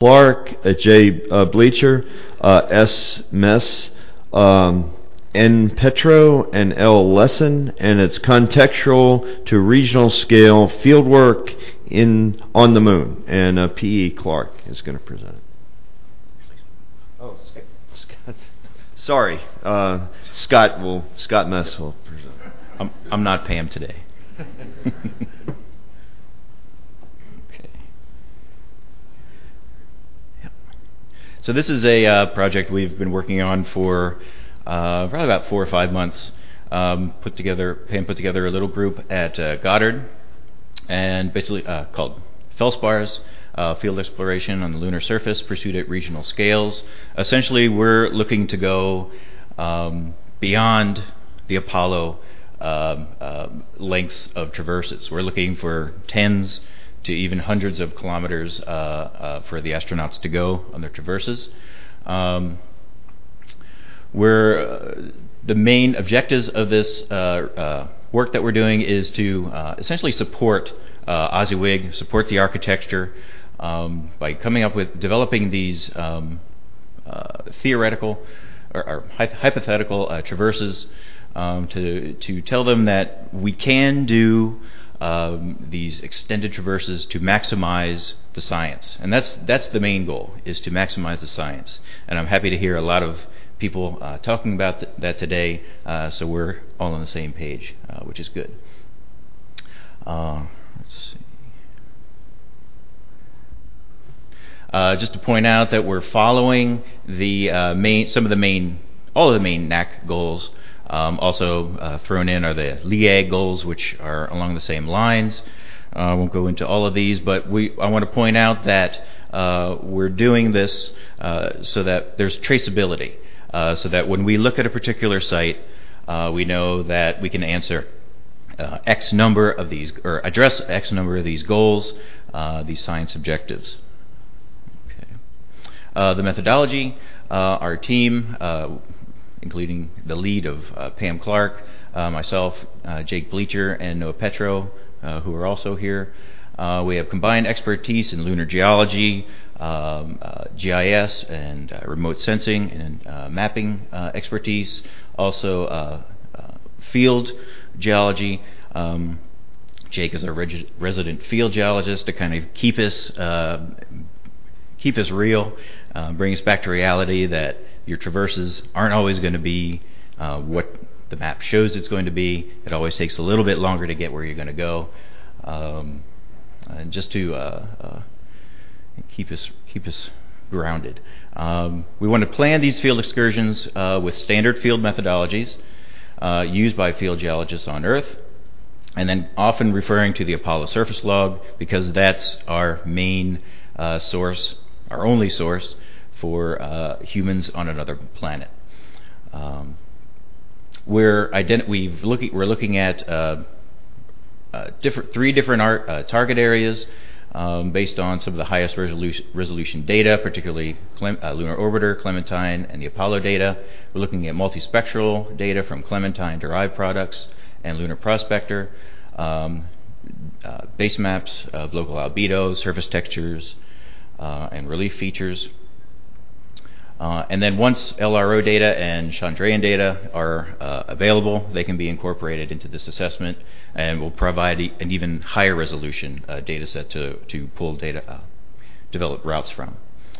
Clark, J. Bleacher, S. Mess, N. Petro, and L. Lesson, and it's contextual to regional scale fieldwork on the moon. And P.E. Clark is going to present it. Oh, Scott. Sorry, Scott Mess will present. I'm not Pam today. Okay. Yep. So this is a project we've been working on for probably about 4 or 5 months. Pam put together a little group at Goddard, and basically called Felspars. Field exploration on the lunar surface pursued at regional scales. Essentially, we're looking to go beyond the Apollo lengths of traverses. We're looking for tens to even hundreds of kilometers for the astronauts to go on their traverses. The main objectives of this work that we're doing is to essentially support OSIWIG, support the architecture, by developing these theoretical or hypothetical traverses to tell them that we can do these extended traverses to maximize the science, and that's the main goal, is to maximize the science. And I'm happy to hear a lot of people talking about that today, so we're all on the same page, which is good. Let's see. Just to point out that we're following all of the main NAC goals. Also thrown in are the LEAG goals, which are along the same lines. I won't go into all of these, but I want to point out that we're doing this so that there's traceability, so that when we look at a particular site, we know that we can answer X number of these, or address X number of these goals, these science objectives. The methodology, our team, including the lead of Pam Clark, myself, Jake Bleacher, and Noah Petro, who are also here. We have combined expertise in lunar geology, GIS, and remote sensing and mapping expertise. Also, field geology. Jake is our resident field geologist to kind of keep us real, bring us back to reality, that your traverses aren't always going to be what the map shows it's going to be. It always takes a little bit longer to get where you're going to go, and just to keep us grounded. We want to plan these field excursions with standard field methodologies used by field geologists on Earth, and then often referring to the Apollo surface log, because that's our main source, our only source for humans on another planet. We're looking at three different target areas based on some of the highest resolution data, particularly Lunar Orbiter, Clementine, and the Apollo data. We're looking at multispectral data from Clementine derived products and Lunar Prospector, base maps of local albedo, surface textures, and relief features. And then once LRO data and Chandrayaan data are available, they can be incorporated into this assessment, and will provide an even higher resolution data set to pull data, develop routes from.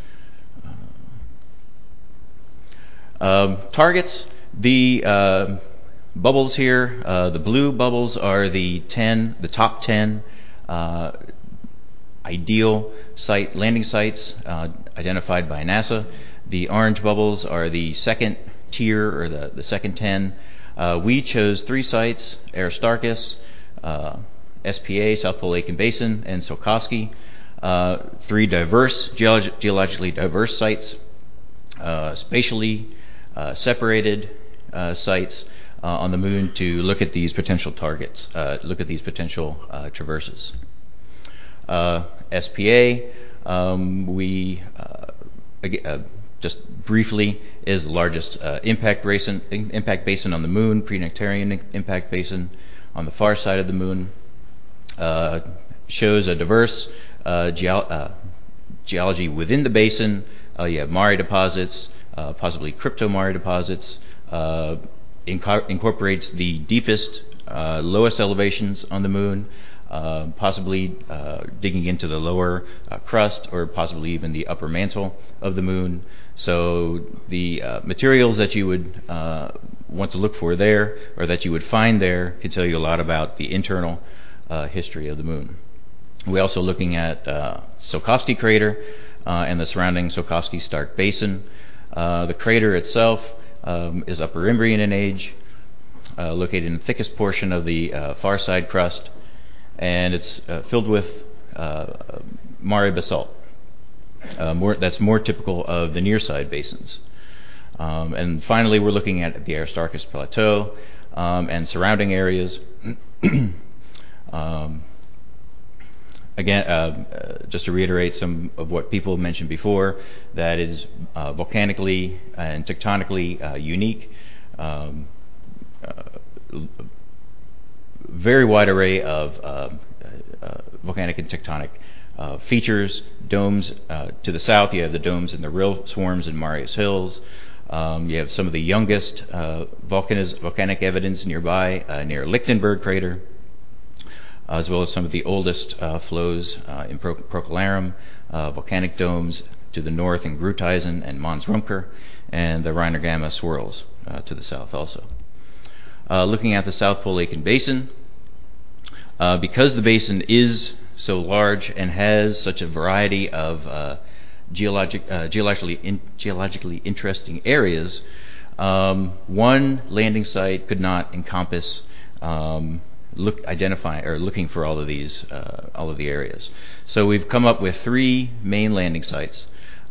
Targets, the bubbles here, the blue bubbles are the top 10 ideal landing sites identified by NASA. The orange bubbles are the second tier, or the second 10. We chose 3 sites: Aristarchus, SPA, South Pole Lake and Basin, and Tsiolkovsky. 3 geologically diverse sites, spatially separated sites on the moon to look at these potential targets, look at these potential traverses. SPA, just briefly, is the largest impact basin on the moon, pre-Nectarian impact basin on the far side of the moon. Shows a diverse geology within the basin, you have Mare deposits, possibly crypto-Mare deposits, incorporates the deepest, lowest elevations on the moon, possibly digging into the lower crust or possibly even the upper mantle of the moon. So the materials that you would want to look for there, or that you would find there, can tell you a lot about the internal history of the moon. We're also looking at Tsiolkovsky crater and the surrounding Tsiolkovsky-Stark basin. The crater itself is Upper Imbrian in age, located in the thickest portion of the far side crust, and it's filled with Mare basalt. That's more typical of the near side basins. And finally, we're looking at the Aristarchus Plateau and surrounding areas. Again, just to reiterate some of what people mentioned before, that is volcanically and tectonically unique. Very wide array of volcanic and tectonic features. Domes to the south, you have the domes and the rill swarms in Marius Hills. You have some of the youngest volcanic evidence nearby near Lichtenberg crater, as well as some of the oldest flows in Procellarum, volcanic domes to the north in Gruiteisen and Mons Rumker, and the Reiner Gamma swirls to the south also. Looking at the South Pole Aitken Basin, because the basin is so large and has such a variety of geologically interesting areas, one landing site could not encompass looking for all of the areas. So we've come up with 3 main landing sites.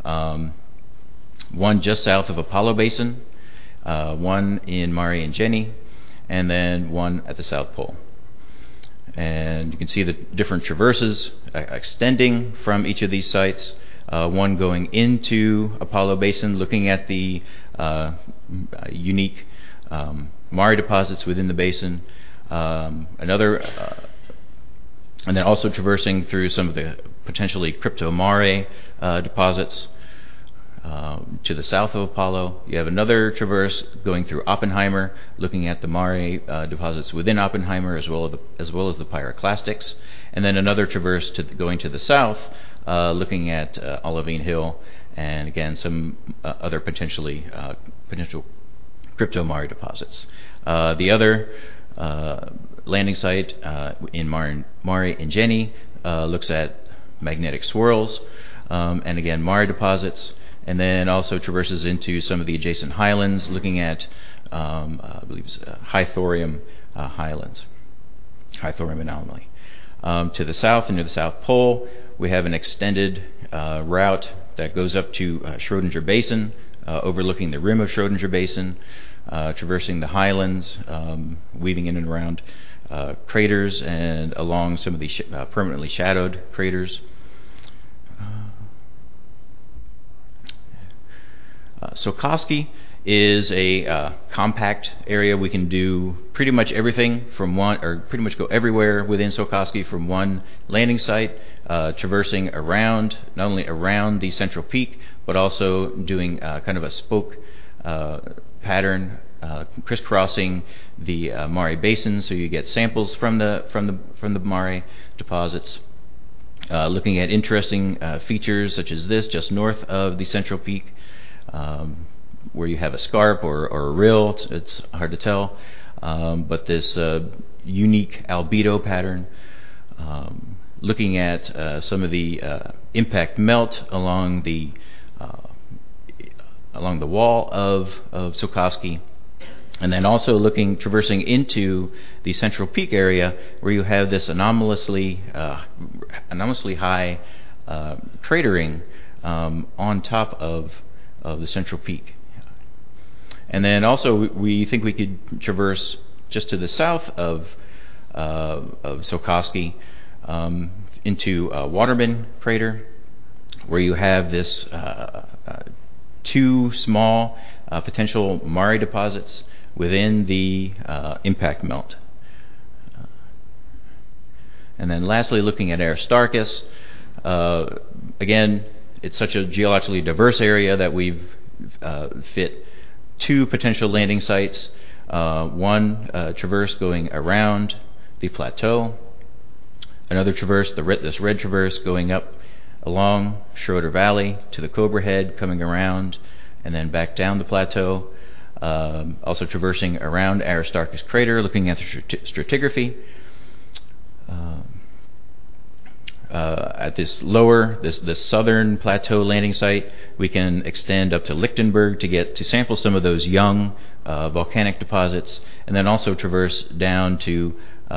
One just south of Apollo Basin, one in Mare Ingeni, and then one at the South Pole. And you can see the different traverses extending from each of these sites. One going into Apollo Basin, looking at the unique Mare deposits within the basin. Another, and then also traversing through some of the potentially crypto-Mare deposits to the south of Apollo. You have another traverse going through Oppenheimer, looking at the Mare deposits within Oppenheimer as well as the pyroclastics, and then another traverse going to the south, looking at Olivine Hill, and again some other potential crypto-Mare deposits. The other landing site in Mare Ingeni looks at magnetic swirls, and again Mare deposits, and then also traverses into some of the adjacent highlands, looking at I believe high thorium highlands, high thorium anomaly. To the south and near the South Pole, we have an extended route that goes up to Schrödinger Basin, overlooking the rim of Schrödinger Basin, traversing the highlands, weaving in and around craters and along some of the permanently shadowed craters. Tsiolkovsky is a compact area. We can do pretty much everything from one, or pretty much go everywhere within Tsiolkovsky from one landing site, traversing around, not only around the central peak, but also doing kind of a spoke pattern, crisscrossing the Mare Basin, so you get samples from the Mare deposits. Looking at interesting features such as this, just north of the central peak, where you have a scarp or a rill. It's hard to tell, but this unique albedo pattern. Looking at some of the impact melt along the wall of Tsiolkovsky, and then also traversing into the central peak area, where you have this anomalously high cratering on top of the central peak. And then also we think we could traverse just to the south of Tsiolkovsky into Waterman crater, where you have this 2 small potential Mare deposits within the impact melt. And then lastly, looking at Aristarchus, again, It's such a geologically diverse area that we've fit 2 potential landing sites. One traverse going around the plateau, another traverse, this red traverse, going up along Schroeder Valley to the Cobra Head, coming around and then back down the plateau. Also traversing around Aristarchus crater, looking at the stratigraphy. At this southern plateau landing site, we can extend up to Lichtenberg to sample some of those young volcanic deposits, and then also traverse down to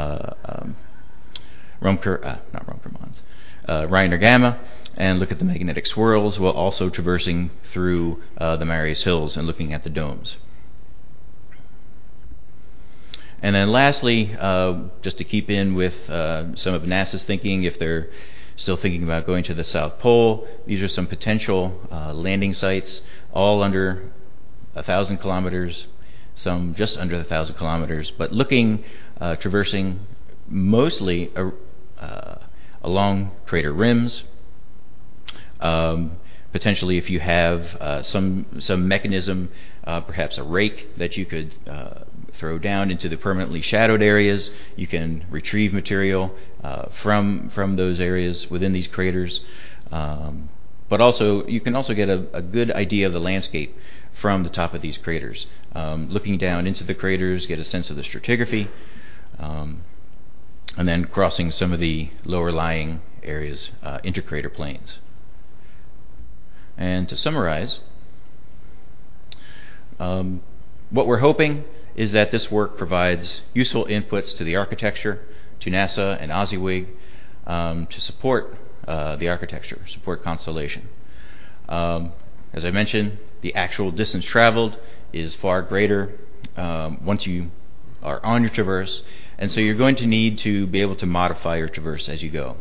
Reiner Gamma and look at the magnetic swirls, while also traversing through the Marius Hills and looking at the domes. And then lastly, just to keep in with some of NASA's thinking, if they're still thinking about going to the South Pole, these are some potential landing sites, all under 1,000 kilometers, some just under 1,000 kilometers, but traversing mostly along crater rims. Potentially, if you have some mechanism, perhaps a rake that you could throw down into the permanently shadowed areas, you can retrieve material from those areas within these craters. But also, you can also get a good idea of the landscape from the top of these craters. Looking down into the craters, get a sense of the stratigraphy, and then crossing some of the lower lying areas, intercrater plains. And to summarize, what we're hoping is that this work provides useful inputs to the architecture, to NASA and OSIWIG, to support the architecture, support Constellation. As I mentioned, the actual distance traveled is far greater once you are on your traverse, and so you're going to need to be able to modify your traverse as you go.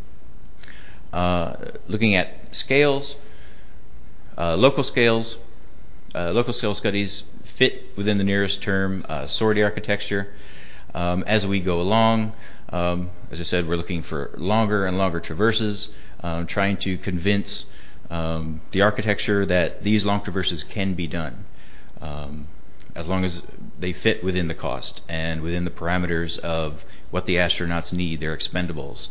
Looking at scales, local scale studies fit within the nearest term sortie architecture. As we go along, as I said, we're looking for longer and longer traverses, trying to convince the architecture that these long traverses can be done, as long as they fit within the cost and within the parameters of what the astronauts need, their expendables.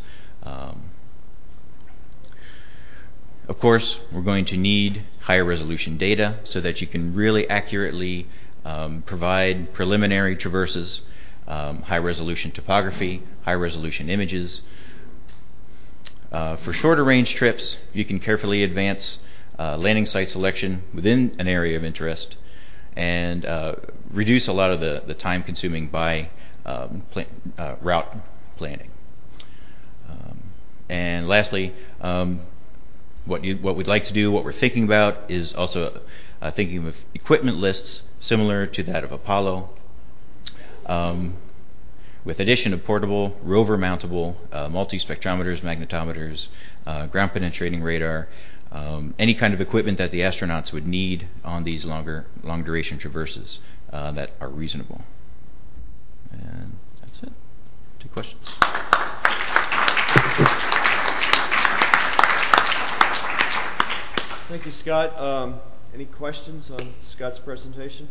Of course, we're going to need higher resolution data so that you can really accurately provide preliminary traverses, high resolution topography, high resolution images. For shorter range trips, you can carefully advance landing site selection within an area of interest and reduce a lot of the time consuming by route planning. And lastly, what we'd like to do, what we're thinking about, is also thinking of equipment lists similar to that of Apollo, with addition of portable, rover-mountable multi-spectrometers, magnetometers, ground-penetrating radar, any kind of equipment that the astronauts would need on these long-duration traverses that are reasonable. And that's it. 2 questions. Thank you, Scott. Any questions on Scott's presentation?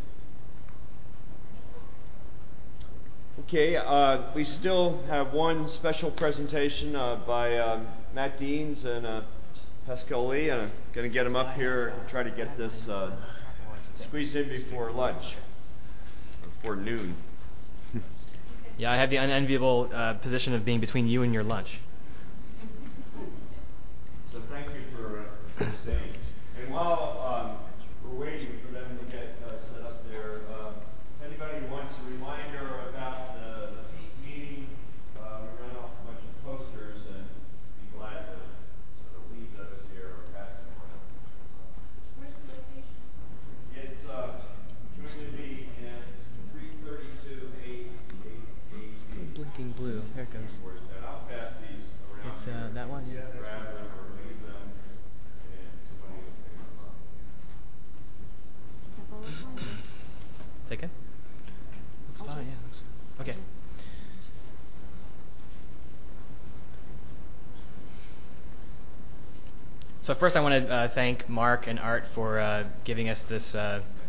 Okay, we still have one special presentation by Matt Deans and Pascal Lee. I'm going to get them up here and try to get this squeezed in before lunch, before noon. Yeah, I have the unenviable position of being between you and your lunch. So thank you for staying. And while we're waiting for them to get set up there, if anybody wants a reminder about the peak meeting, we ran off a bunch of posters, and be glad to sort of leave those here or pass them around. Where's the location? It's going to be in 332 888. Blinking blue. Here it goes. And I'll pass these around. It's that one? Grab them or leave them. And So first, I want to thank Mark and Art for giving us this